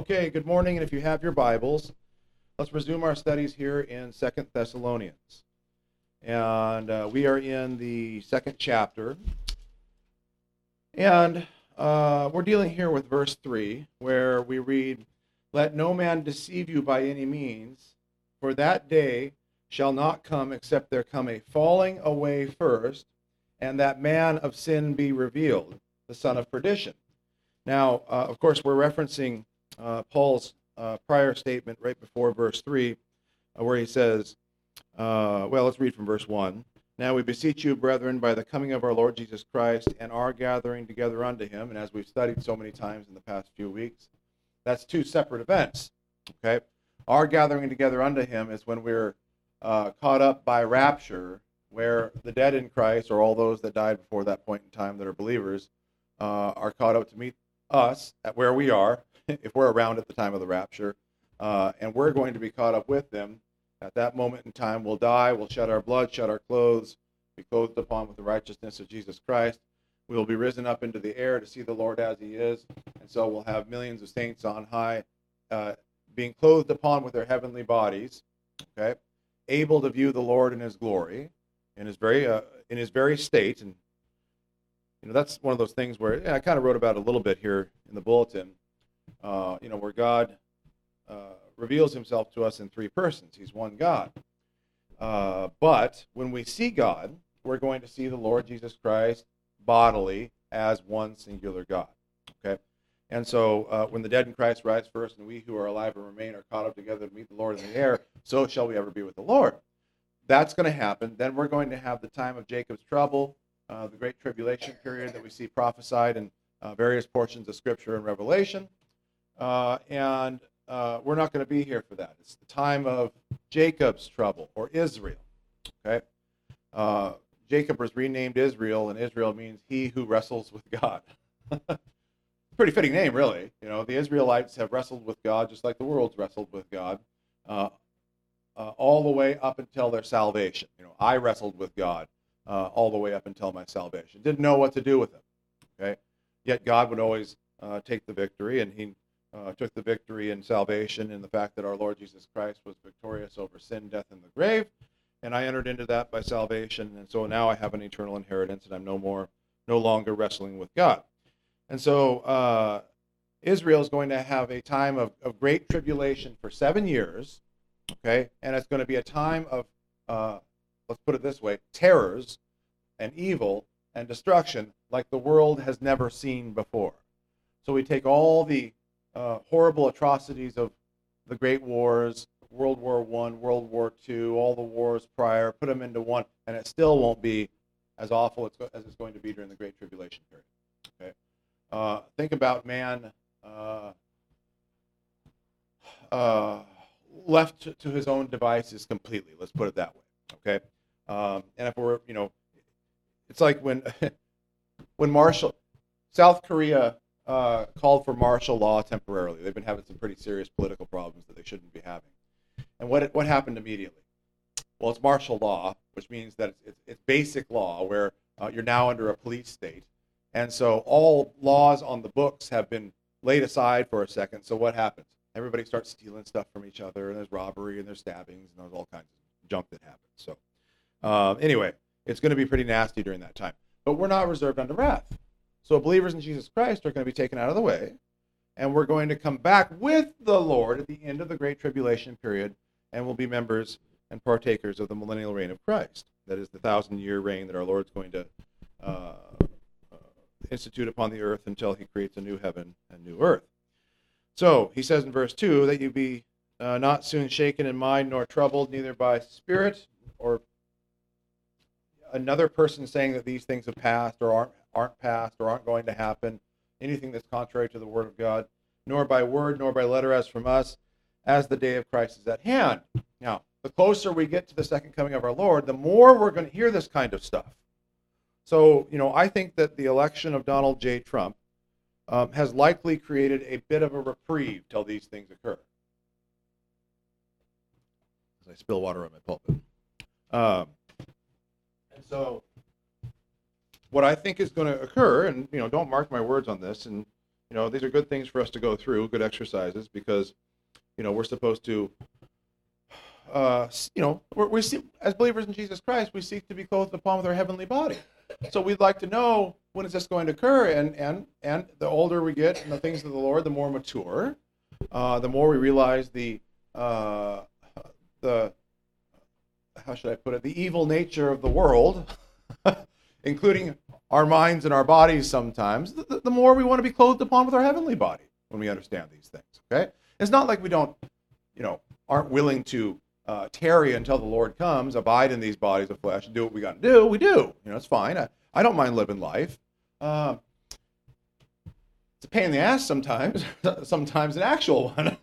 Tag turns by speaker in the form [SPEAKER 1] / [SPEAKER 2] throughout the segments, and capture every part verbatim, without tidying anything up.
[SPEAKER 1] Okay, good morning, and if you have your Bibles, let's resume our studies here in Second Thessalonians. And uh, we are in the second chapter, and uh, we're dealing here with verse three, where we read, "Let no man deceive you by any means, for that day shall not come except there come a falling away first, and that man of sin be revealed, the son of perdition." Now, uh, of course, we're referencing uh, Paul's uh, prior statement right before verse three, uh, where he says, uh, well, let's read from verse one. "Now we beseech you, brethren, by the coming of our Lord Jesus Christ and our gathering together unto him," and as we've studied so many times in the past few weeks, that's two separate events, okay? Our gathering together unto him is when we're uh, caught up by rapture, where the dead in Christ, or all those that died before that point in time that are believers, uh, are caught up to meet us at where we are, if we're around at the time of the rapture, uh, and we're going to be caught up with them. At that moment in time, we'll die, we'll shed our blood, shed our clothes, be clothed upon with the righteousness of Jesus Christ. We will be risen up into the air to see the Lord as he is, and so we'll have millions of saints on high, uh, being clothed upon with their heavenly bodies, okay, able to view the Lord in his glory, in his very uh, in his very state. And you know, that's one of those things where yeah, I kind of wrote about it a little bit here in the bulletin. Uh, you know, where God uh, reveals himself to us in three persons. He's one God. Uh, but when we see God, we're going to see the Lord Jesus Christ bodily as one singular God. Okay? And so uh, when the dead in Christ rise first, and we who are alive and remain are caught up together to meet the Lord in the air, so shall we ever be with the Lord. That's going to happen. Then we're going to have the time of Jacob's trouble, uh, the great tribulation period that we see prophesied in uh, various portions of Scripture and Revelation. Uh, and uh, we're not going to be here for that. It's the time of Jacob's trouble, or Israel. Okay, uh, Jacob was renamed Israel, and Israel means he who wrestles with God. Pretty fitting name, really. You know, the Israelites have wrestled with God just like the world's wrestled with God, uh, uh, all the way up until their salvation. You know, I wrestled with God uh, all the way up until my salvation. Didn't know what to do with him. Okay, yet God would always uh, take the victory, and he Uh, took the victory in salvation in the fact that our Lord Jesus Christ was victorious over sin, death, and the grave, and I entered into that by salvation, and so now I have an eternal inheritance, and I'm no more, no longer wrestling with God. And so uh, Israel is going to have a time of, of great tribulation for seven years, okay, and it's going to be a time of, uh, let's put it this way, terrors and evil and destruction like the world has never seen before. So we take all the Uh, horrible atrocities of the Great Wars, World War One, World War Two, all the wars prior, put them into one, and it still won't be as awful as it's going to be during the Great Tribulation period. Okay, uh, think about man uh, uh, left to, to his own devices completely. Let's put it that way. Okay, um, and if we're, you know, it's like when when Marshall, South Korea. Uh, called for martial law temporarily. They've been having some pretty serious political problems that they shouldn't be having. And what what happened immediately? Well, it's martial law, which means that it's, it's, it's basic law where uh, you're now under a police state. And so all laws on the books have been laid aside for a second. So what happens? Everybody starts stealing stuff from each other, and there's robbery, and there's stabbings, and there's all kinds of junk that happens. So uh, anyway, it's going to be pretty nasty during that time. But we're not reserved unto wrath. So believers in Jesus Christ are going to be taken out of the way, and we're going to come back with the Lord at the end of the Great Tribulation period, and we'll be members and partakers of the millennial reign of Christ. That is the thousand-year reign that our Lord's going to uh, uh, institute upon the earth until he creates a new heaven and new earth. So he says in verse two that you be uh, not soon shaken in mind nor troubled, neither by spirit or another person saying that these things have passed or aren't aren't passed or aren't going to happen, anything that's contrary to the word of God, nor by word, nor by letter as from us, as the day of Christ is at hand. Now, the closer we get to the second coming of our Lord, the more we're going to hear this kind of stuff. So, you know, I think that the election of Donald J. Trump um, has likely created a bit of a reprieve till these things occur. As I spill water on my pulpit. Um, and so what I think is going to occur, and you know, don't mark my words on this, and You know, these are good things for us to go through, good exercises, because, you know, we're supposed to, uh, you know, we're, we see, as believers in Jesus Christ, we seek to be clothed upon with our heavenly body. So we'd like to know, when is this going to occur? And and and the older we get in the things of the Lord, the more mature, uh, the more we realize the uh, the how should I put it, the evil nature of the world, including our minds and our bodies sometimes, the, the more we want to be clothed upon with our heavenly body when we understand these things, okay? It's not like we don't, you know, aren't willing to uh, tarry until the Lord comes, abide in these bodies of flesh, and do what we got to do. We do. You know, it's fine. I, I don't mind living life. Uh, it's a pain in the ass sometimes, sometimes an actual one,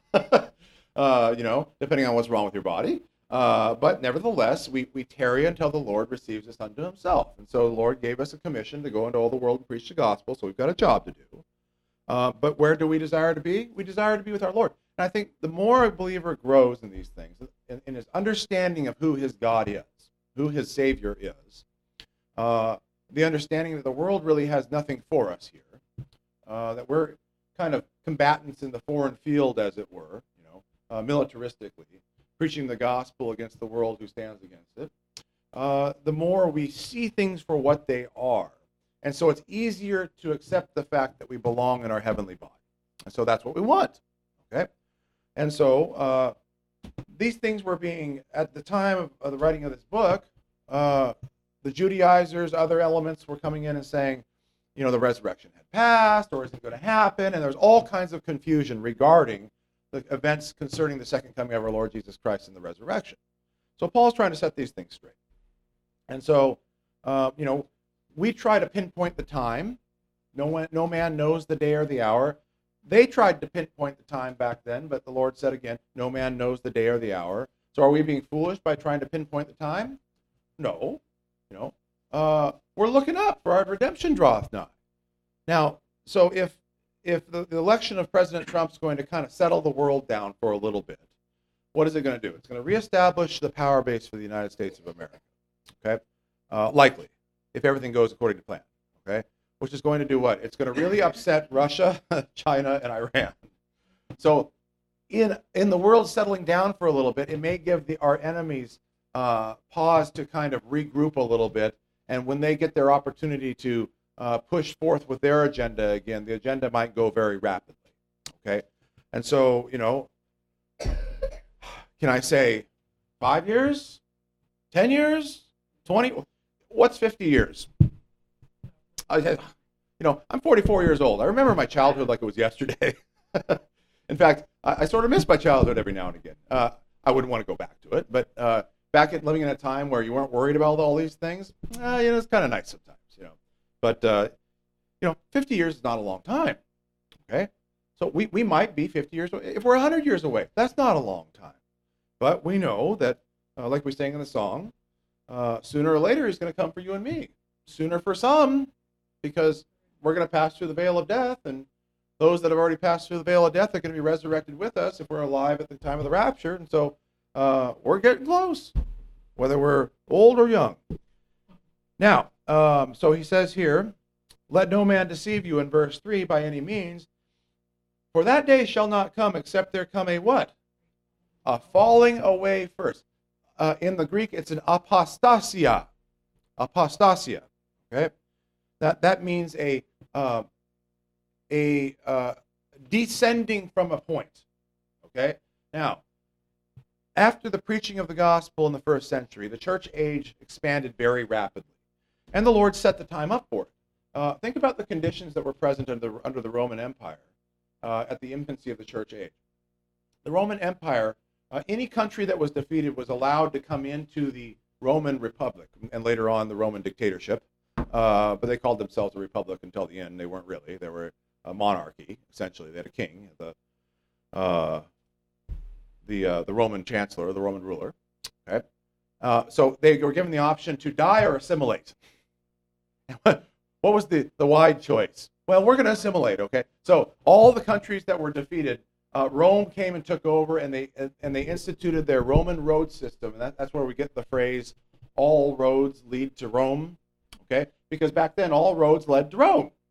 [SPEAKER 1] uh, you know, depending on what's wrong with your body. Uh, but nevertheless, we, we tarry until the Lord receives us unto himself. And so the Lord gave us a commission to go into all the world and preach the gospel, so we've got a job to do. Uh, but where do we desire to be? We desire to be with our Lord. And I think the more a believer grows in these things, in, in his understanding of who his God is, who his Savior is, uh, the understanding that the world really has nothing for us here, uh, that we're kind of combatants in the foreign field, as it were, you know, uh, militaristically, preaching the gospel against the world who stands against it, uh, the more we see things for what they are. And so it's easier to accept the fact that we belong in our heavenly body. And so that's what we want, okay? And so uh, these things were being, at the time of, of the writing of this book, uh, the Judaizers, other elements were coming in and saying, you know, the resurrection had passed, or is it going to happen? And there's all kinds of confusion regarding the events concerning the second coming of our Lord Jesus Christ and the resurrection. So Paul's trying to set these things straight. And so, uh, you know, we try to pinpoint the time. No one, no man knows the day or the hour. They tried to pinpoint the time back then, but the Lord said again, no man knows the day or the hour. So are we being foolish by trying to pinpoint the time? No. You know, uh, we're looking up, for our redemption draweth nigh. Now, so if if the, the election of President Trump's going to kind of settle the world down for a little bit, what is it going to do? It's going to reestablish the power base for the United States of America, okay? Uh, likely, if everything goes according to plan, okay? Which is going to do what? It's going to really upset Russia, China, and Iran. So in in the world settling down for a little bit, it may give the, our enemies uh, pause to kind of regroup a little bit, and when they get their opportunity to Uh, push forth with their agenda again, the agenda might go very rapidly, okay? And so, you know, can I say five years, ten years, twenty? What's fifty years? I, you know, I'm forty-four years old. I remember my childhood like it was yesterday. In fact, I, I sort of miss my childhood every now and again. Uh, I wouldn't want to go back to it, but uh, back at living in a time where you weren't worried about all these things, uh, you know, it's kind of nice sometimes, you know. But, uh, you know, fifty years is not a long time, okay? So we, we might be fifty years away. If we're one hundred years away, that's not a long time. But we know that, uh, like we sang in the song, uh, sooner or later he's going to come for you and me. Sooner for some, because we're going to pass through the veil of death, and those that have already passed through the veil of death are going to be resurrected with us if we're alive at the time of the rapture. And so uh, we're getting close, whether we're old or young. Now, Um, so he says here, let no man deceive you in verse three by any means, for that day shall not come except there come a what? A falling away first. Uh, in the Greek, it's an apostasia. Apostasia. Okay? That, that means a, uh, a uh, descending from a point. Okay? Now, after the preaching of the gospel in the first century, the church age expanded very rapidly. And the Lord set the time up for it. Uh, think about the conditions that were present under the, under the Roman Empire uh, at the infancy of the church age. The Roman Empire, uh, any country that was defeated was allowed to come into the Roman Republic, and later on the Roman dictatorship. Uh, but they called themselves a republic until the end. They weren't really. They were a monarchy, essentially. They had a king, the uh, the uh, the Roman chancellor, the Roman ruler. Okay, uh, so they were given the option to die or assimilate. What was the, the wide choice? Well, we're going to assimilate, okay? So all the countries that were defeated, uh, Rome came and took over, and they and they instituted their Roman road system. And that, that's where we get the phrase, all roads lead to Rome, okay? Because back then, all roads led to Rome.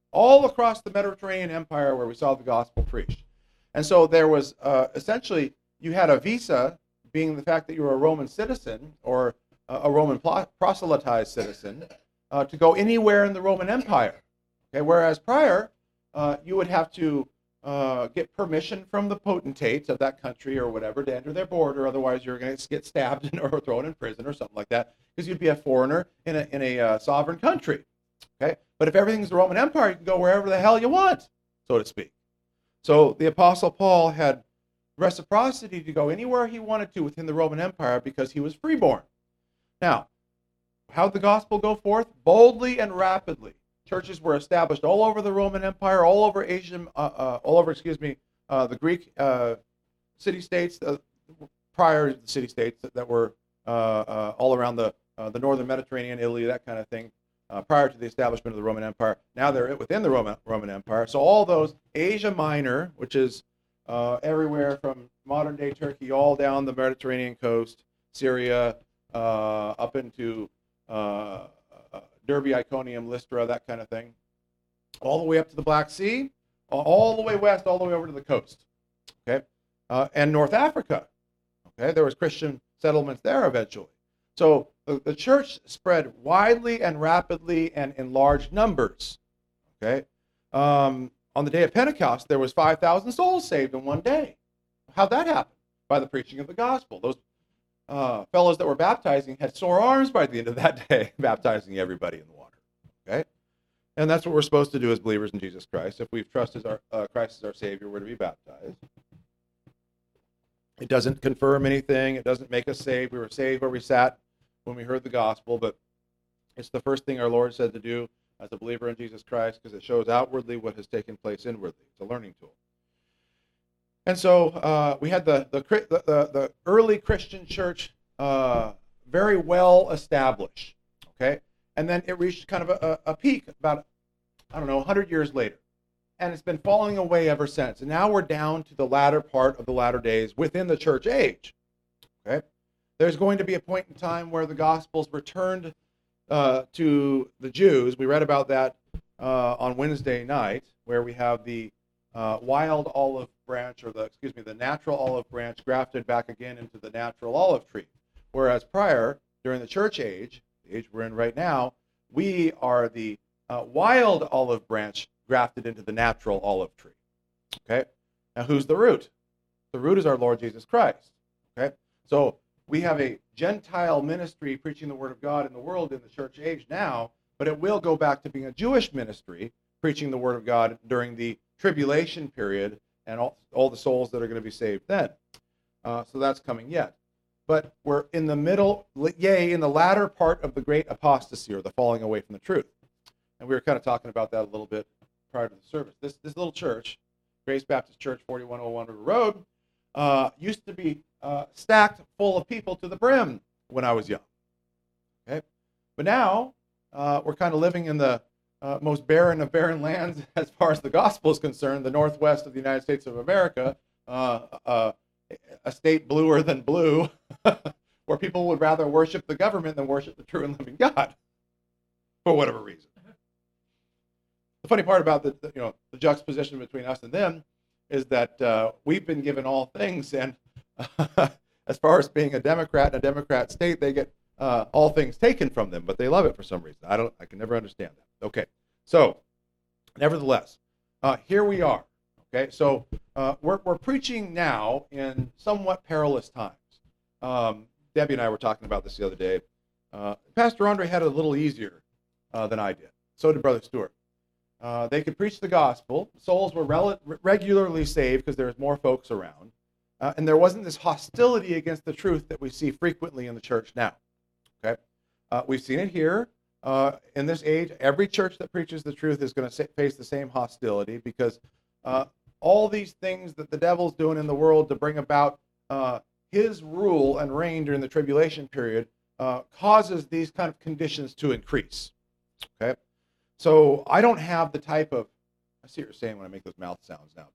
[SPEAKER 1] all across the Mediterranean Empire where we saw the gospel preached. And so there was uh, essentially, you had a visa, being the fact that you were a Roman citizen or uh, a Roman proselytized citizen, uh, to go anywhere in the Roman Empire. Okay, whereas prior, uh, you would have to uh, get permission from the potentates of that country or whatever to enter their border. Otherwise, you're going to get stabbed or thrown in prison or something like that, because you'd be a foreigner in a in a uh, sovereign country. Okay, but if everything's the Roman Empire, you can go wherever the hell you want, so to speak. So the Apostle Paul had reciprocity to go anywhere he wanted to within the Roman Empire because he was freeborn. Now, how'd the gospel go forth? Boldly and rapidly. Churches were established all over the Roman Empire, all over Asia, uh, uh, all over, excuse me, uh, the Greek uh, city-states, uh, prior to the city-states that, that were uh, uh, all around the uh, the northern Mediterranean, Italy, that kind of thing, uh, prior to the establishment of the Roman Empire. Now they're within the Roman, Roman Empire. So all those, Asia Minor, which is uh, everywhere from modern-day Turkey all down the Mediterranean coast, Syria, uh, up into uh, uh, Derbe, Iconium, Lystra, that kind of thing, all the way up to the Black Sea, all the way west, all the way over to the coast, okay, uh, and North Africa, okay, there was Christian settlements there eventually. So the, the church spread widely and rapidly and in large numbers, okay. Um, on the day of Pentecost, there was five thousand souls saved in one day. How'd that happen? By the preaching of the gospel. Those uh, fellows that were baptizing had sore arms by the end of that day, baptizing everybody in the water, okay. And that's what we're supposed to do as believers in Jesus Christ. If we've trusted our, uh, Christ as our Savior, we're to be baptized. It doesn't confirm anything. It doesn't make us saved. We were saved where we sat when we heard the gospel, but it's the first thing our Lord said to do as a believer in Jesus Christ, because it shows outwardly what has taken place inwardly. It's a learning tool. And so uh, we had the the, the the early Christian church uh, very well established, okay? And then it reached kind of a, a peak about, I don't know, one hundred years later. And it's been falling away ever since. And now we're down to the latter part of the latter days within the church age, okay? There's going to be a point in time where the gospel's returned uh, to the Jews. We read about that uh, on Wednesday night, where we have the uh, wild olive branch, or the, excuse me, the natural olive branch grafted back again into the natural olive tree. Whereas prior, during the church age, the age we're in right now, we are the uh, wild olive branch grafted into the natural olive tree. Okay? Now, who's the root? The root is our Lord Jesus Christ. Okay? So we have a Gentile ministry preaching the word of God in the world in the church age now, but it will go back to being a Jewish ministry preaching the word of God during the tribulation period and all, all the souls that are going to be saved then. Uh, so that's coming yet. But we're in the middle, yea, in the latter part of the great apostasy, or the falling away from the truth. And we were kind of talking about that a little bit prior to the service. This this little church, Grace Baptist Church, forty-one oh one River Road, uh, used to be uh, stacked full of people to the brim when I was young. Okay, but now uh, we're kind of living in the uh, most barren of barren lands as far as the gospel is concerned, the northwest of the United States of America, uh, uh, a state bluer than blue, where people would rather worship the government than worship the true and living God, for whatever reason. The funny part about the, the you know the juxtaposition between us and them is that uh, we've been given all things, and uh, as far as being a Democrat in a Democrat state, they get uh, all things taken from them, but they love it for some reason. I don't. I can never understand that. Okay, so nevertheless, uh, here we are. Okay, so uh, we're we're preaching now in somewhat perilous times. Um, Debbie and I were talking about this the other day. Uh, Pastor Andre had it a little easier uh, than I did. So did Brother Stewart. Uh, they could preach the gospel. Souls were rel- regularly saved because there was more folks around. Uh, and there wasn't this hostility against the truth that we see frequently in the church now. Okay, uh, we've seen it here. Uh, in this age, every church that preaches the truth is going to face the same hostility, because uh, all these things that the devil's doing in the world to bring about uh, his rule and reign during the tribulation period uh, causes these kind of conditions to increase. Okay, so I don't have the type of, I see what you're saying when I make those mouth sounds now,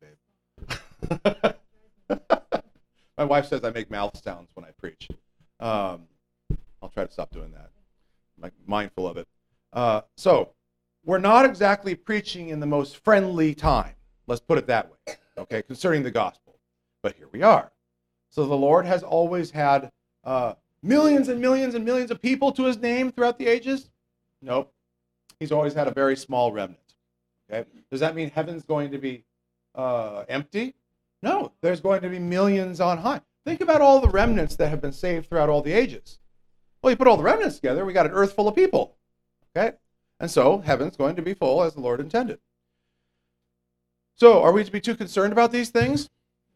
[SPEAKER 1] babe. My wife says I make mouth sounds when I preach. Um, I'll try to stop doing that. I'm mindful of it. Uh, so we're not exactly preaching in the most friendly time. Let's put it that way, okay, concerning the gospel. But here we are. So the Lord has always had uh, millions and millions and millions of people to his name throughout the ages? Nope. He's always had a very small remnant. Okay. Does that mean heaven's going to be uh, empty? No. There's going to be millions on high. Think about all the remnants that have been saved throughout all the ages. Well, you put all the remnants together, we got an earth full of people. Okay? And so heaven's going to be full as the Lord intended. So are we to be too concerned about these things?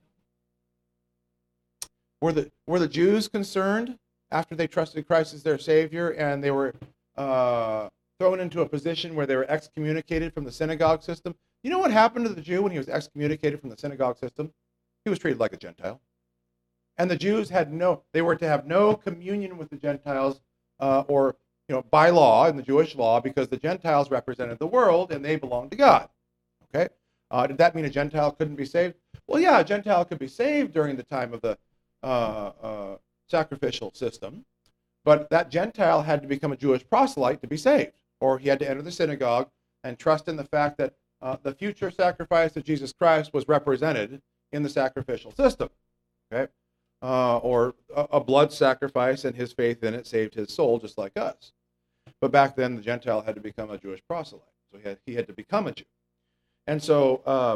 [SPEAKER 1] Were the, were the Jews concerned after they trusted Christ as their Savior and they were uh, thrown into a position where they were excommunicated from the synagogue system? You know what happened to the Jew when he was excommunicated from the synagogue system? He was treated like a Gentile. And the Jews had no, they were to have no communion with the Gentiles uh, or, you know, by law in the Jewish law, because the Gentiles represented the world and they belonged to God. Okay? Uh, did that mean a Gentile couldn't be saved? Well, yeah, a Gentile could be saved during the time of the uh, uh, sacrificial system, but that Gentile had to become a Jewish proselyte to be saved, or he had to enter the synagogue and trust in the fact that uh, the future sacrifice of Jesus Christ was represented in the sacrificial system. Okay? Uh, or a, a blood sacrifice, and his faith in it saved his soul, just like us. But back then, the Gentile had to become a Jewish proselyte, so he had, he had to become a Jew. And so, uh,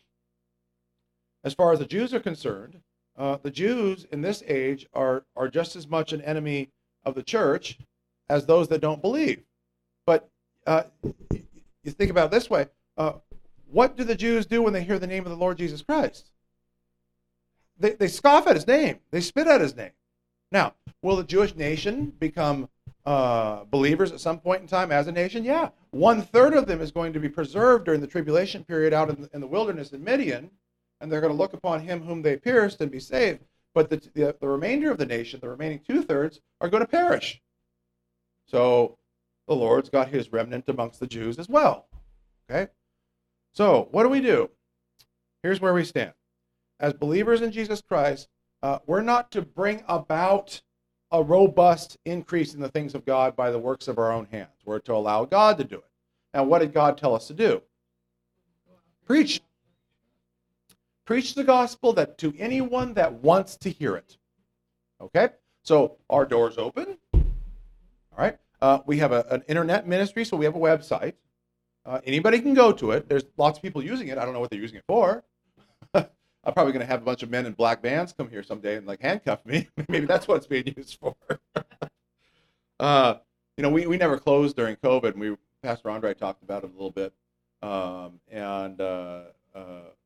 [SPEAKER 1] as far as the Jews are concerned, uh, the Jews in this age are, are just as much an enemy of the church as those that don't believe. But uh, you think about it this way, uh, what do the Jews do when they hear the name of the Lord Jesus Christ? They, they scoff at his name. They spit at his name. Now, will the Jewish nation become uh, believers at some point in time as a nation? Yeah. One third of them is going to be preserved during the tribulation period out in the, in the wilderness in Midian, and they're going to look upon him whom they pierced and be saved. But the, the, the remainder of the nation, the remaining two-thirds, are going to perish. So the Lord's got his remnant amongst the Jews as well. Okay? So what do we do? Here's where we stand. As believers in Jesus Christ, uh, we're not to bring about a robust increase in the things of God by the works of our own hands. We're to allow God to do it. Now, what did God tell us to do? Preach. Preach the gospel that to anyone that wants to hear it. Okay? So our door's open. All right? Uh, we have a, an internet ministry, so we have a website. Uh, anybody can go to it. There's lots of people using it. I don't know what they're using it for. I'm probably going to have a bunch of men in black bands come here someday and like handcuff me. Maybe that's what it's being used for. uh, you know, we, we never closed during COVID. And we Pastor Andre talked about it a little bit. Um, and uh, uh,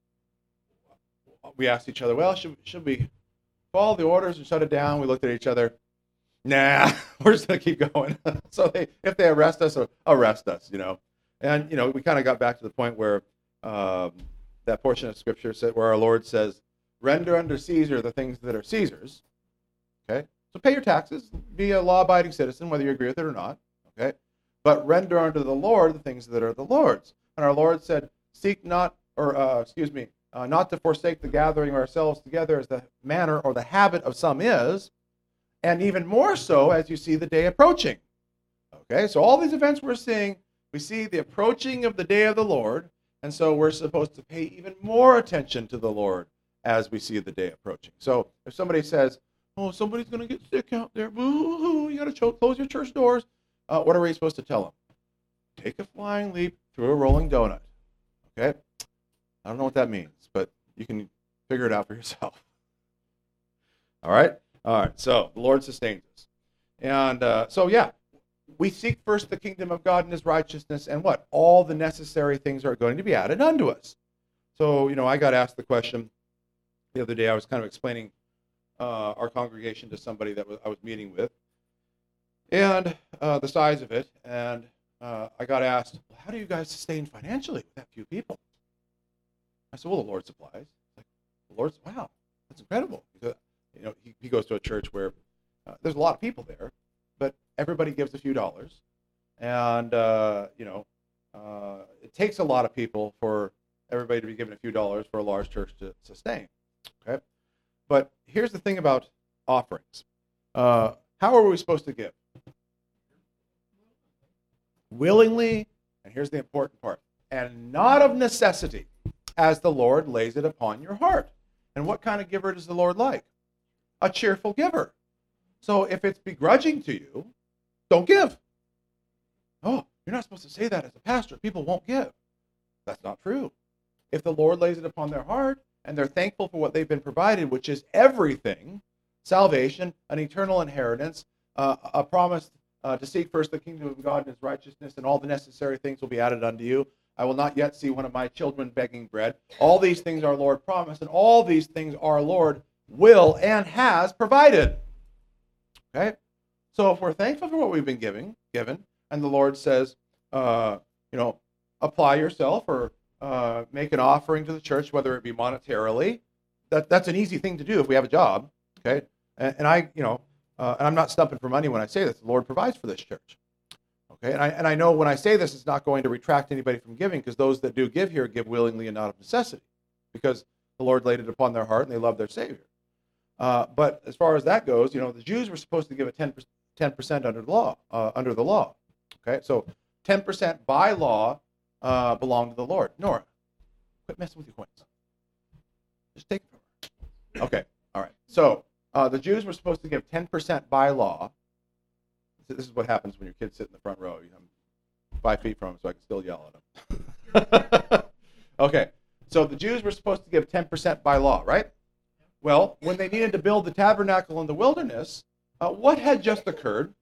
[SPEAKER 1] we asked each other, well, should, should we follow the orders and shut it down? We looked at each other. Nah, we're just going to keep going. So they, if they arrest us, arrest us, you know. And, you know, we kind of got back to the point where um, that portion of Scripture said, where our Lord says, render unto Caesar the things that are Caesar's. Okay? So pay your taxes, be a law-abiding citizen, whether you agree with it or not. Okay? But render unto the Lord the things that are the Lord's. And our Lord said, seek not, or uh, excuse me, uh, not to forsake the gathering of ourselves together as the manner or the habit of some is, and even more so as you see the day approaching. Okay? So all these events we're seeing, we see the approaching of the day of the Lord, and so we're supposed to pay even more attention to the Lord as we see the day approaching. So if somebody says, oh, somebody's going to get sick out there, boo-hoo, you got to close your church doors, uh, what are we supposed to tell them? Take a flying leap through a rolling donut. Okay? I don't know what that means, but you can figure it out for yourself. All right? All right, so the Lord sustains us. And uh, so, yeah, we seek first the kingdom of God and his righteousness, and what? All the necessary things are going to be added unto us. So, you know, I got asked the question the other day. I was kind of explaining uh, our congregation to somebody that was, I was meeting with, and uh, the size of it, and uh, I got asked, well, how do you guys sustain financially with that few people? I said, well, the Lord supplies. Like, the Lord's, wow, that's incredible. Because, you know, he, he goes to a church where uh, there's a lot of people there, but everybody gives a few dollars, and uh, you know, uh, it takes a lot of people for everybody to be given a few dollars for a large church to sustain. Okay, but here's the thing about offerings: uh, how are we supposed to give? Willingly And here's the important part. And not of necessity, as the Lord lays it upon your heart. And what kind of giver does the Lord like? A cheerful giver. So if it's begrudging to you, don't give. Oh, you're not supposed to say that as a pastor. People won't give. That's not true. If the Lord lays it upon their heart and they're thankful for what they've been provided, which is everything, salvation, an eternal inheritance, uh, a promise uh, to seek first the kingdom of God and his righteousness, and all the necessary things will be added unto you. I will not yet see one of my children begging bread. All these things our Lord promised, and all these things our Lord will and has provided. Okay? So if we're thankful for what we've been giving, given, and the Lord says, uh, you know, apply yourself or uh, make an offering to the church, whether it be monetarily, that, that's an easy thing to do if we have a job. Okay? And, and I, you know, uh, and I'm not stumping for money when I say this. The Lord provides for this church. Okay? And I, and I know when I say this, it's not going to retract anybody from giving, because those that do give here give willingly and not of necessity, because the Lord laid it upon their heart and they love their Savior. Uh, but as far as that goes, you know, the Jews were supposed to give a ten percent under the law, uh, under the law. Okay, so ten percent by law uh, belonged to the Lord. Nora, quit messing with your coins. Just take it from her. Okay, all right. So uh, the Jews were supposed to give ten percent by law. This is what happens when your kids sit in the front row. You know, I'm five feet from them, so I can still yell at them. Okay, so the Jews were supposed to give ten percent by law, right? Well, when they needed to build the tabernacle in the wilderness, uh, what had just occurred?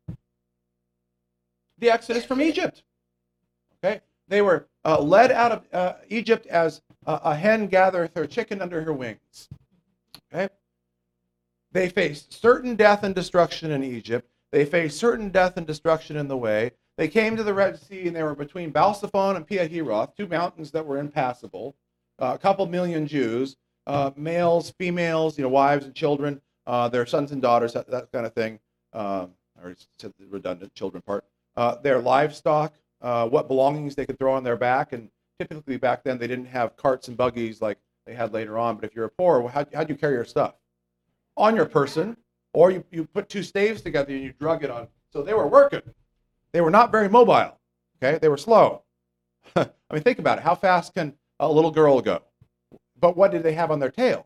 [SPEAKER 1] The exodus from Egypt. Okay, they were uh, led out of uh, Egypt as uh, a hen gathereth her chicken under her wings. Okay, they faced certain death and destruction in Egypt. They faced certain death and destruction in the way. They came to the Red Sea, and they were between Balsaphon and Piahiroth, two mountains that were impassable. Uh, a couple million Jews, uh, males, females, you know, wives and children, uh, their sons and daughters, that, that kind of thing. Um, I already said the redundant children part. Uh, their livestock, uh, what belongings they could throw on their back. And typically back then they didn't have carts and buggies like they had later on. But if you're poor, well, how, how'd you carry your stuff? On your person, or you, you put two staves together and you drug it on. So they were working. They were not very mobile. Okay, they were slow. I mean, think about it. How fast can a little girl go? But what did they have on their tail?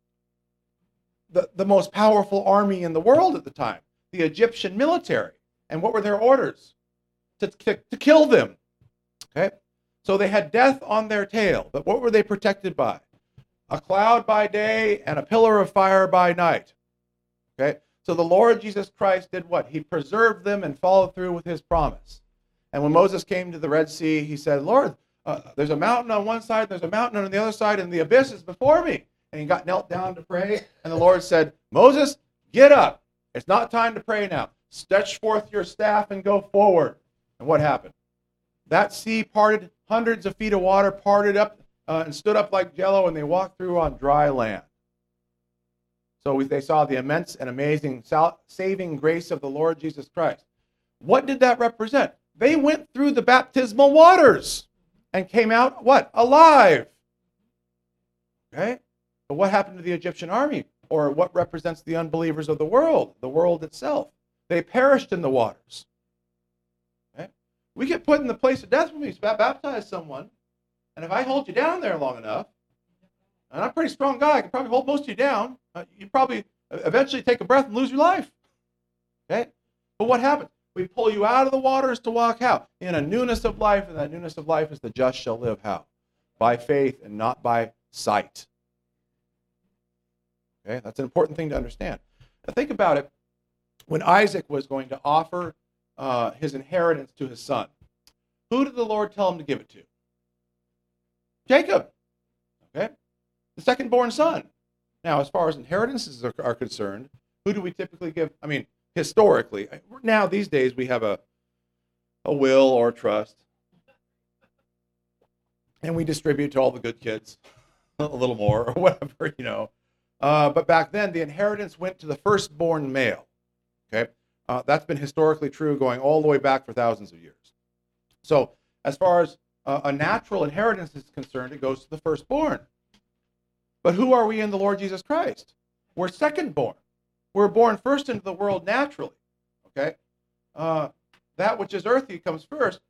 [SPEAKER 1] The, the most powerful army in the world at the time, the Egyptian military. And what were their orders? To, to, to kill them. Okay? So they had death on their tail. But what were they protected by? A cloud by day and a pillar of fire by night. Okay? So the Lord Jesus Christ did what? He preserved them and followed through with his promise. And when Moses came to the Red Sea, he said, Lord, uh, there's a mountain on one side, there's a mountain on the other side, and the abyss is before me. And he got knelt down to pray, and the Lord said, Moses, get up. It's not time to pray now. Stretch forth your staff and go forward. And what happened? That sea parted, hundreds of feet of water parted up uh, and stood up like jello, and they walked through on dry land. So we, they saw the immense and amazing sal- saving grace of the Lord Jesus Christ. What did that represent? They went through the baptismal waters and came out, what? Alive. Okay? But what happened to the Egyptian army? Or what represents the unbelievers of the world, the world itself? They perished in the waters. Okay? We get put in the place of death when we baptize someone, and if I hold you down there long enough, and I'm a pretty strong guy, I can probably hold most of you down, uh, you probably eventually take a breath and lose your life. Okay? But what happens? We pull you out of the waters to walk how? In a newness of life, and that newness of life is the just shall live how? By faith and not by sight. Okay? That's an important thing to understand. Now think about it. When Isaac was going to offer uh, his inheritance to his son, who did the Lord tell him to give it to? Jacob. Okay? The second-born son. Now, as far as inheritances are, are concerned, who do we typically give? I mean, historically, now these days we have a, a will or a trust, and we distribute to all the good kids a little more or whatever, you know. Uh, but back then, the inheritance went to the firstborn male. Okay, uh, that's been historically true going all the way back for thousands of years. So as far as uh, a natural inheritance is concerned, it goes to the firstborn. But who are we in the Lord Jesus Christ? We're secondborn. We're born first into the world naturally. Okay, uh, that which is earthly comes first,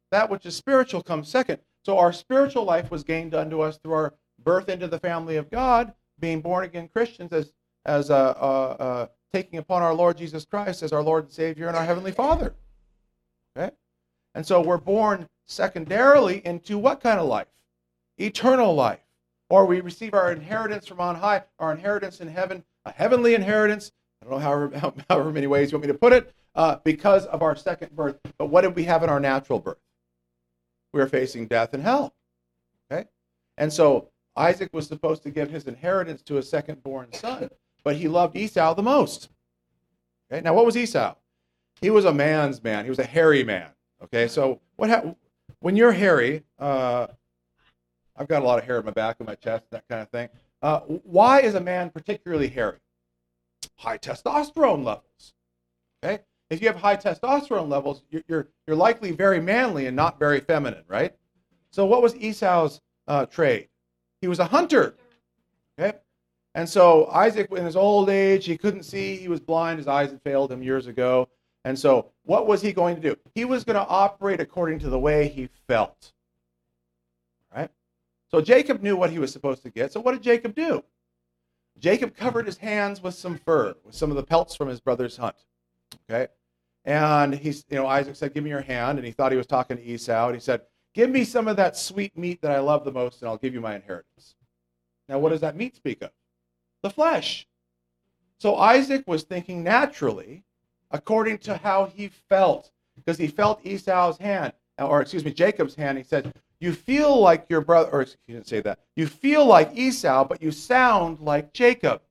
[SPEAKER 1] That which is spiritual comes second. So our spiritual life was gained unto us through our birth into the family of God, being born again Christians, as as uh, uh, uh, taking upon our Lord Jesus Christ as our Lord and Savior and our Heavenly Father. Okay? And so we're born secondarily into what kind of life? Eternal life. Or we receive our inheritance from on high, our inheritance in heaven, a heavenly inheritance. I don't know however, however many ways you want me to put it, uh, because of our second birth. But what did we have in our natural birth? We were facing death and hell. Okay? And so Isaac was supposed to give his inheritance to his second-born son, but he loved Esau the most. Okay? Now, what was Esau? He was a man's man. He was a hairy man. Okay? So what ha- when you're hairy, uh, I've got a lot of hair in my back and my chest, that kind of thing. Uh, why is a man particularly hairy? High testosterone levels. Okay? If you have high testosterone levels, you're, you're, you're likely very manly and not very feminine, right? So what was Esau's uh, trade? He was a hunter. Okay? And so Isaac, in his old age, he couldn't see. He was blind. His eyes had failed him years ago. And so what was he going to do? He was going to operate according to the way he felt. Right? So Jacob knew what he was supposed to get. So what did Jacob do? Jacob covered his hands with some fur, with some of the pelts from his brother's hunt. Okay? And he's, you know, Isaac said, give me your hand. And he thought he was talking to Esau. And he said, give me some of that sweet meat that I love the most, and I'll give you my inheritance. Now, what does that meat speak of? The flesh. So Isaac was thinking naturally, according to how he felt, because he felt Esau's hand, or excuse me, Jacob's hand. He said, you feel like your brother, or he didn't say that. You feel like Esau, but you sound like Jacob.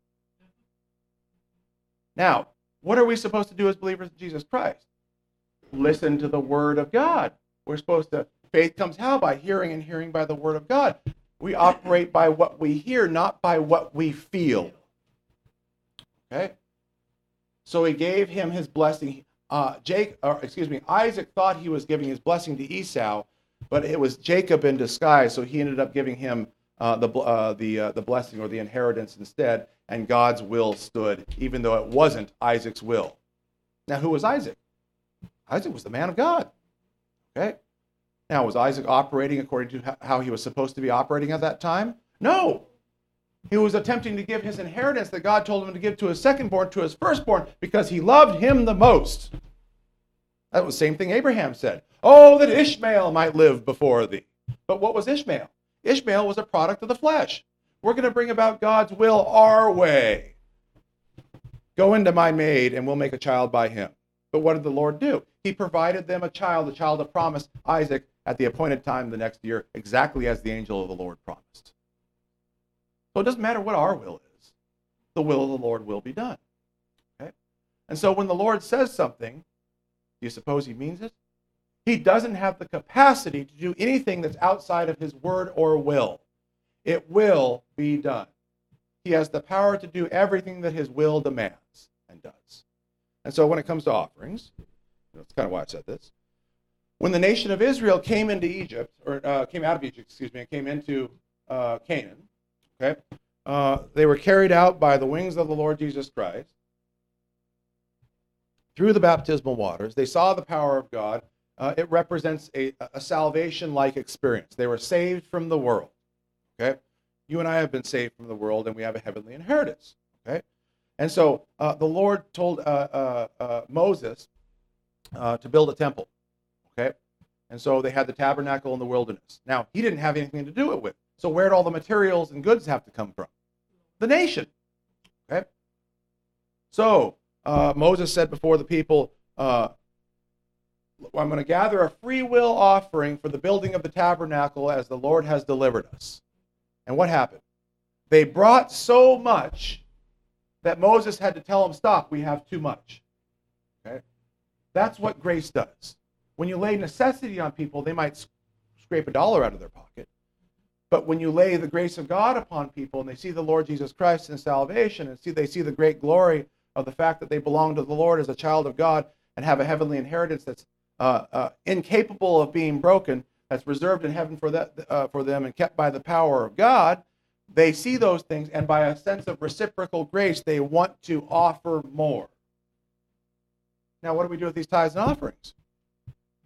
[SPEAKER 1] Now, what are we supposed to do as believers in Jesus Christ? Listen to the word of God. We're supposed to, faith comes how? By hearing, and hearing by the word of God. We operate by what we hear, not by what we feel. Okay? So he gave him his blessing. Uh, Jake, or excuse me, Isaac thought he was giving his blessing to Esau, but it was Jacob in disguise. So he ended up giving him uh, the uh, the uh, the blessing or the inheritance instead, and God's will stood, even though it wasn't Isaac's will. Now, who was Isaac? Isaac was the man of God. Okay. Now, was Isaac operating according to how he was supposed to be operating at that time? No. He was attempting to give his inheritance that God told him to give to his secondborn, to his firstborn, because he loved him the most. That was the same thing Abraham said. Oh, that Ishmael might live before thee. But what was Ishmael? Ishmael was a product of the flesh. We're going to bring about God's will our way. Go into my maid, and we'll make a child by him. But what did the Lord do? He provided them a child, a child of promise, Isaac, at the appointed time the next year, exactly as the angel of the Lord promised. So it doesn't matter what our will is. The will of the Lord will be done. Okay? And so when the Lord says something, do you suppose he means it? He doesn't have the capacity to do anything that's outside of his word or will. It will be done. He has the power to do everything that his will demands and does. And so when it comes to offerings, that's kind of why I said this. When the nation of Israel came into Egypt, or uh, came out of Egypt, excuse me, and came into uh, Canaan, okay, uh, they were carried out by the wings of the Lord Jesus Christ through the baptismal waters. They saw the power of God. Uh, it represents a, a salvation-like experience. They were saved from the world. Okay, you and I have been saved from the world, and we have a heavenly inheritance. Okay, and so uh, the Lord told uh, uh, uh, Moses uh, to build a temple. Okay, and so they had the tabernacle in the wilderness. Now, he didn't have anything to do it with. So where did all the materials and goods have to come from? The nation. Okay, so uh, Moses said before the people, uh, I'm going to gather a free will offering for the building of the tabernacle as the Lord has delivered us. And what happened? They brought so much that Moses had to tell them, stop, we have too much. Okay? That's what grace does. When you lay necessity on people, they might scrape a dollar out of their pocket. But when you lay the grace of God upon people and they see the Lord Jesus Christ in salvation and see they see the great glory of the fact that they belong to the Lord as a child of God and have a heavenly inheritance that's uh, uh, incapable of being broken, that's reserved in heaven for that uh, for them and kept by the power of God, they see those things, and by a sense of reciprocal grace, they want to offer more. Now, what do we do with these tithes and offerings?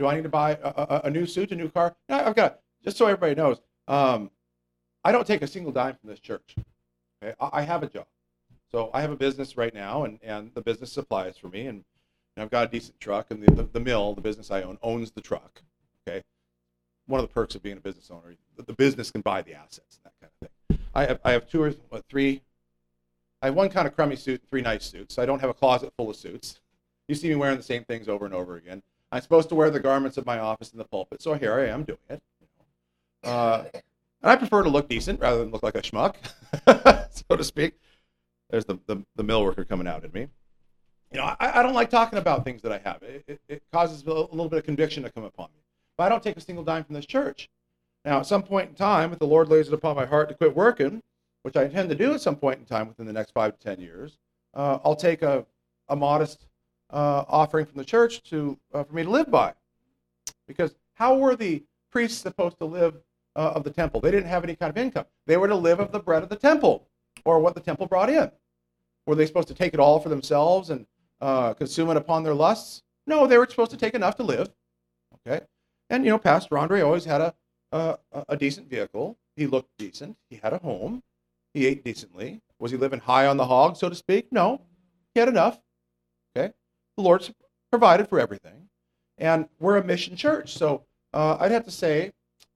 [SPEAKER 1] Do I need to buy a, a, a new suit, a new car? No, I've got, just so everybody knows, um, I don't take a single dime from this church. Okay? I, I have a job. So I have a business right now, and, and the business supplies for me, and, and I've got a decent truck, and the, the, the mill, the business I own, owns the truck. Okay, one of the perks of being a business owner, the, the business can buy the assets and that kind of thing. I have I have two or what, three. I have one kind of crummy suit and three nice suits. So I don't have a closet full of suits. You see me wearing the same things over and over again. I'm supposed to wear the garments of my office in the pulpit, so here I am doing it. Uh, and I prefer to look decent rather than look like a schmuck, so to speak. There's the, the, the mill worker coming out at me. You know, I, I don't like talking about things that I have. It, it, it causes a little bit of conviction to come upon me. But I don't take a single dime from this church. Now, at some point in time, if the Lord lays it upon my heart to quit working, which I intend to do at some point in time within the next five to ten years, uh, I'll take a, a modest uh, offering from the church to uh, for me to live by. Because how were the priests supposed to live uh, of the temple? They didn't have any kind of income. They were to live of the bread of the temple, or what the temple brought in. Were they supposed to take it all for themselves and uh, consume it upon their lusts? No, they were supposed to take enough to live. Okay, and you know, Pastor Andre always had a a, a decent vehicle. He looked decent. He had a home. He ate decently. Was he living high on the hog, so to speak? No, he had enough. Okay, the Lord's provided for everything, and we're a mission church. So uh, I'd have to say,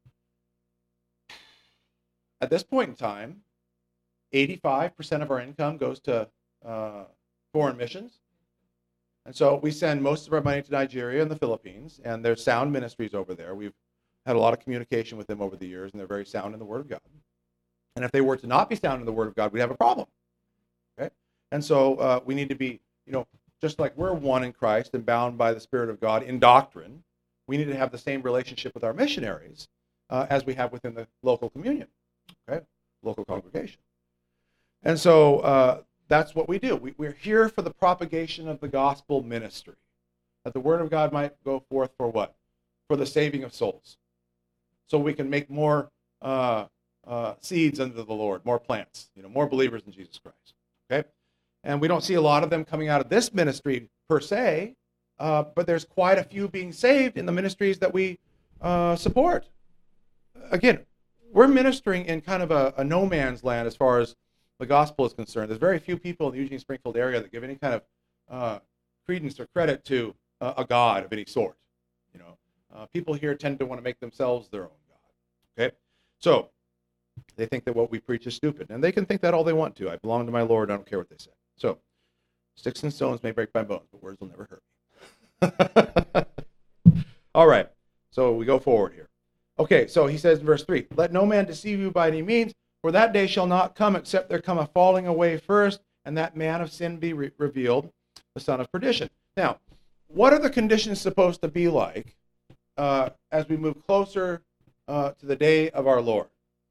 [SPEAKER 1] at this point in time, eighty-five percent of our income goes to uh, foreign missions. And so we send most of our money to Nigeria and the Philippines, and there's sound ministries over there. We've had a lot of communication with them over the years, and they're very sound in the Word of God. And if they were to not be sound in the Word of God, we'd have a problem. Okay? And so uh, we need to be, you know, just like we're one in Christ and bound by the Spirit of God in doctrine, we need to have the same relationship with our missionaries uh, as we have within the local communion, okay, local congregation. And so uh, that's what we do. We, we're here for the propagation of the gospel ministry, that the Word of God might go forth for what? For the saving of souls. So we can make more uh, uh, seeds under the Lord, more plants, you know, more believers in Jesus Christ. Okay? And we don't see a lot of them coming out of this ministry per se, uh, but there's quite a few being saved in the ministries that we uh, support. Again, we're ministering in kind of a, a no man's land as far as the gospel is concerned. There's very few people in the Eugene Springfield area that give any kind of uh, credence or credit to uh, a God of any sort. You know, uh, people here tend to want to make themselves their own God. Okay, so they think that what we preach is stupid, and they can think that all they want to. I belong to my Lord. I don't care what they say. So, sticks and stones may break my bones, but words will never hurt me. All right, so we go forward here. Okay, so he says in verse three, "Let no man deceive you by any means, for that day shall not come except there come a falling away first, and that man of sin be re- revealed, the son of perdition." Now, what are the conditions supposed to be like uh, as we move closer uh, to the day of our Lord?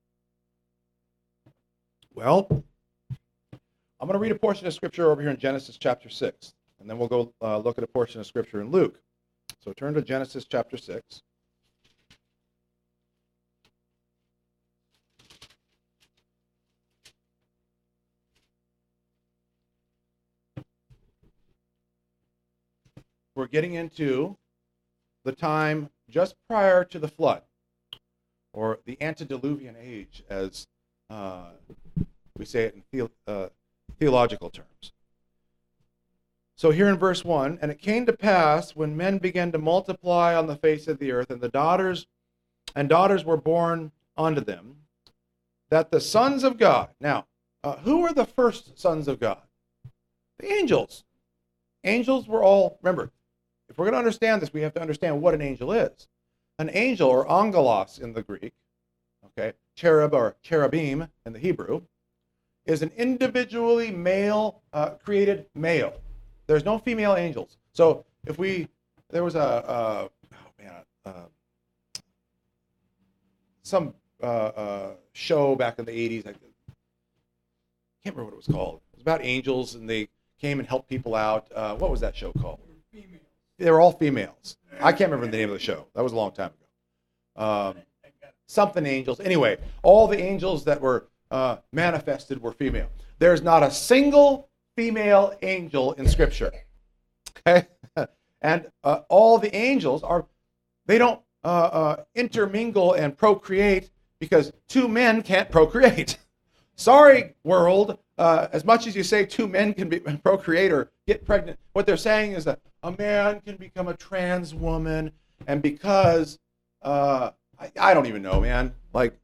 [SPEAKER 1] Well, I'm going to read a portion of Scripture over here in Genesis chapter six, and then we'll go uh, look at a portion of Scripture in Luke. So turn to Genesis chapter six. We're getting into the time just prior to the flood, or the antediluvian age, as uh, we say it in the, uh, theological terms. So here in verse one, "And it came to pass when men began to multiply on the face of the earth, and the daughters and daughters were born unto them, that the sons of God." Now, uh, who were the first sons of God? The angels. Angels were all, remember, if we're going to understand this, we have to understand what an angel is. An angel, or angelos in the Greek, okay, cherub or cherubim in the Hebrew, is an individually male, uh, created male. There's no female angels. So if we, there was a, uh, oh man, uh, some uh, uh, show back in the eighties, I can't remember what it was called. It was about angels, and they came and helped people out. Uh, what was that show called? Female. They were all females. I can't remember the name of the show. That was a long time ago. Um, something angels. Anyway, all the angels that were uh, manifested were female. There's not a single female angel in Scripture. Okay? And uh, all the angels are they don't uh, uh, intermingle and procreate because two men can't procreate. Sorry, world. Uh, as much as you say two men can be procreate or get pregnant, what they're saying is that a man can become a trans woman, and because uh, I, I don't even know, man. Like,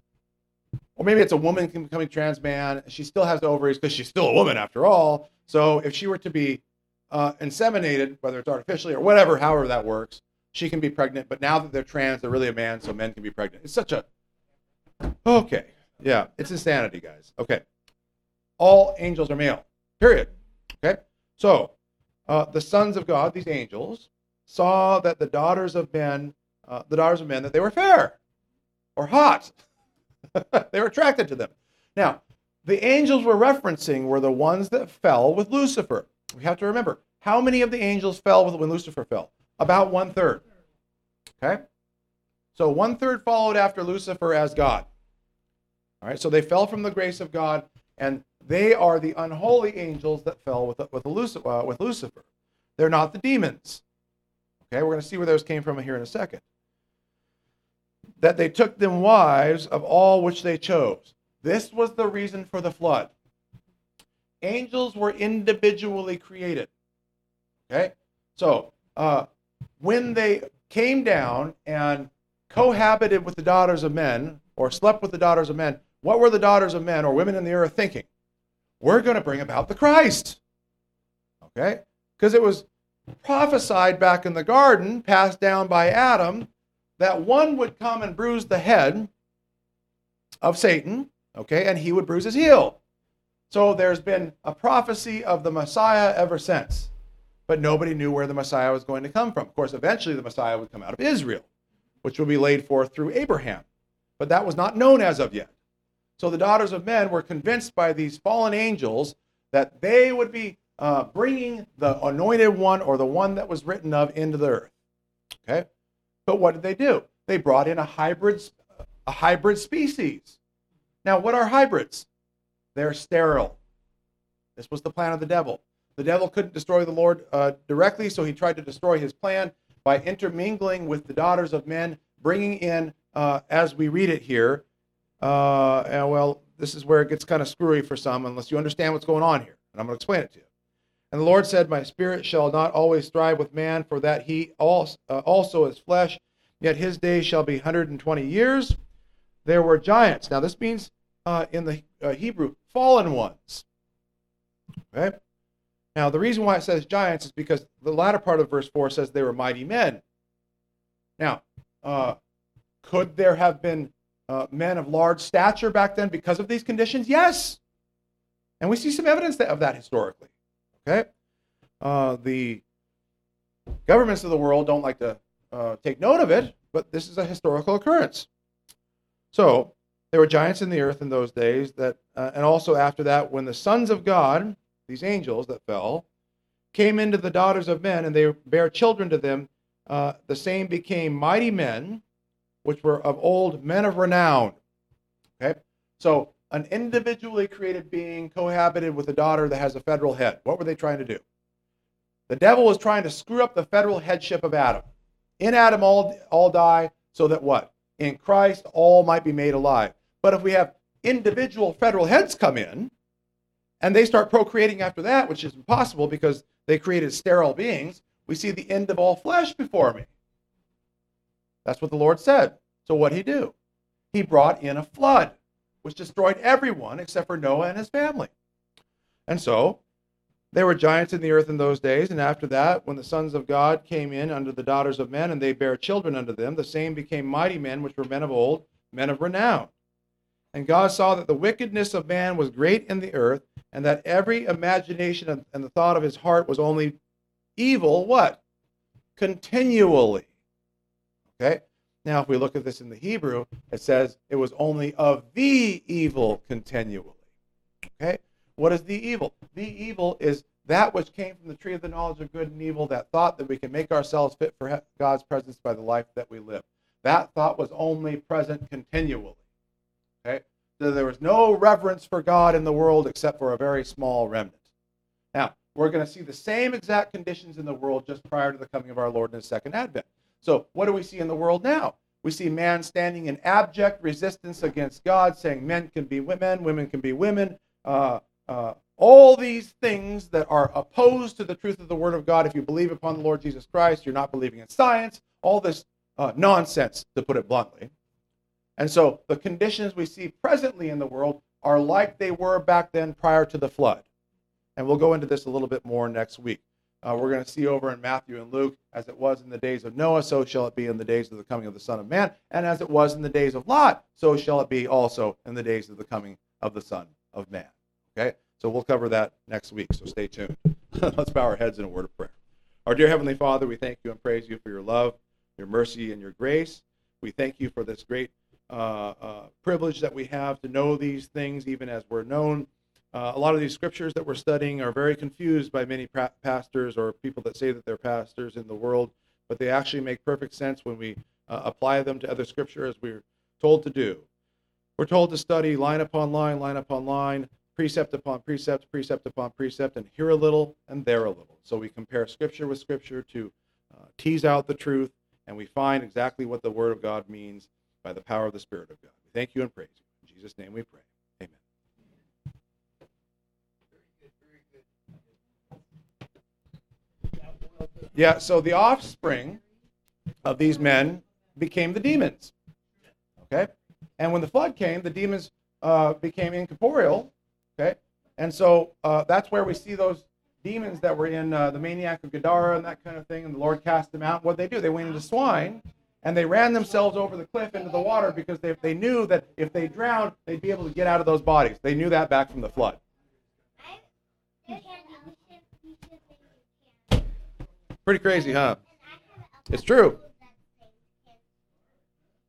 [SPEAKER 1] or maybe it's a woman can become a trans man. She still has the ovaries because she's still a woman after all. So if she were to be uh, inseminated, whether it's artificially or whatever, however that works, she can be pregnant. But now that they're trans, they're really a man, so men can be pregnant. It's such a okay. Yeah, it's insanity, guys. Okay. All angels are male, period. Okay? So, uh, the sons of God, these angels, saw that the daughters of men, uh, the daughters of men, that they were fair or hot. They were attracted to them. Now, the angels we're referencing were the ones that fell with Lucifer. We have to remember, how many of the angels fell with when Lucifer fell? About one-third. Okay? So one-third followed after Lucifer as God. All right, so they fell from the grace of God, and they are the unholy angels that fell with with, Lucifer, uh, with Lucifer. They're not the demons. Okay, we're going to see where those came from here in a second. That they took them wives of all which they chose. This was the reason for the flood. Angels were individually created. Okay, so uh, when they came down and cohabited with the daughters of men, or slept with the daughters of men, what were the daughters of men or women in the earth thinking? We're going to bring about the Christ. Okay? Because it was prophesied back in the garden, passed down by Adam, that one would come and bruise the head of Satan, okay, and he would bruise his heel. So there's been a prophecy of the Messiah ever since. But nobody knew where the Messiah was going to come from. Of course, eventually the Messiah would come out of Israel, which would be laid forth through Abraham. But that was not known as of yet. So the daughters of men were convinced by these fallen angels that they would be uh, bringing the anointed one, or the one that was written of, into the earth. Okay? But what did they do? They brought in a hybrid, a hybrid species. Now, what are hybrids? They're sterile. This was the plan of the devil. The devil couldn't destroy the Lord uh, directly, so he tried to destroy his plan by intermingling with the daughters of men, bringing in, uh, as we read it here, uh, and well, this is where it gets kind of screwy for some, unless you understand what's going on here. And I'm going to explain it to you. And the Lord said, my spirit shall not always strive with man, for that he also, uh, also is flesh, yet his days shall be one hundred twenty years. There were giants. Now this means, uh, in the uh, Hebrew, fallen ones. Okay? Now, the reason why it says giants is because the latter part of verse four says they were mighty men. Now, uh, could there have been uh, men of large stature back then because of these conditions? Yes. And we see some evidence of that historically. Okay? Uh, the governments of the world don't like to uh, take note of it, but this is a historical occurrence. So, there were giants in the earth in those days, that, uh, and also after that, when the sons of God, these angels that fell, came into the daughters of men, and they bare children to them, uh, the same became mighty men, which were of old, men of renown. Okay? So, an individually created being cohabited with a daughter that has a federal head. What were they trying to do? The devil was trying to screw up the federal headship of Adam. In Adam all, all die, so that what? In Christ all might be made alive. But if we have individual federal heads come in, and they start procreating after that, which is impossible because they created sterile beings, we see the end of all flesh before me. That's what the Lord said. So what did he do? He brought in a flood, which destroyed everyone except for Noah and his family. And so there were giants in the earth in those days, and after that, when the sons of God came in unto the daughters of men, and they bare children unto them, the same became mighty men, which were men of old, men of renown. And God saw that the wickedness of man was great in the earth, and that every imagination and the thought of his heart was only evil, what? Continually. Okay? Now, if we look at this in the Hebrew, it says it was only of the evil continually. Okay? What is the evil? The evil is that which came from the tree of the knowledge of good and evil, that thought that we can make ourselves fit for God's presence by the life that we live. That thought was only present continually. Okay? So there was no reverence for God in the world except for a very small remnant. Now, we're going to see the same exact conditions in the world just prior to the coming of our Lord in his second advent. So what do we see in the world now? We see man standing in abject resistance against God, saying men can be men, women can be women. Uh, uh, all these things that are opposed to the truth of the Word of God. If you believe upon the Lord Jesus Christ, you're not believing in science. All this uh, nonsense, to put it bluntly. And so the conditions we see presently in the world are like they were back then prior to the flood. And we'll go into this a little bit more next week. Uh, we're going to see over in Matthew and Luke, as it was in the days of Noah, so shall it be in the days of the coming of the Son of Man. And as it was in the days of Lot, so shall it be also in the days of the coming of the Son of Man. Okay? So we'll cover that next week, so stay tuned. Let's bow our heads in a word of prayer. Our dear Heavenly Father, we thank you and praise you for your love, your mercy, and your grace. We thank you for this great uh, uh, privilege that we have to know these things, even as we're known. Uh, a lot of these scriptures that we're studying are very confused by many pra- pastors or people that say that they're pastors in the world, but they actually make perfect sense when we uh, apply them to other scripture as we're told to do. We're told to study line upon line, line upon line, precept upon precept, precept upon precept, and here a little and there a little. So we compare scripture with scripture to uh, tease out the truth, and we find exactly what the Word of God means by the power of the Spirit of God. We thank you and praise you. In Jesus' name we pray. Amen. Yeah, so the offspring of these men became the demons. Okay? And when the flood came, the demons uh, became incorporeal. Okay? And so uh, that's where we see those demons that were in uh, the maniac of Gadara and that kind of thing, and the Lord cast them out. What did they do? They went into swine, and they ran themselves over the cliff into the water because they, they knew that if they drowned, they'd be able to get out of those bodies. They knew that back from the flood. Pretty crazy, huh? It's true.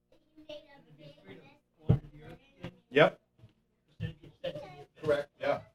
[SPEAKER 1] Yep. Correct. Yeah.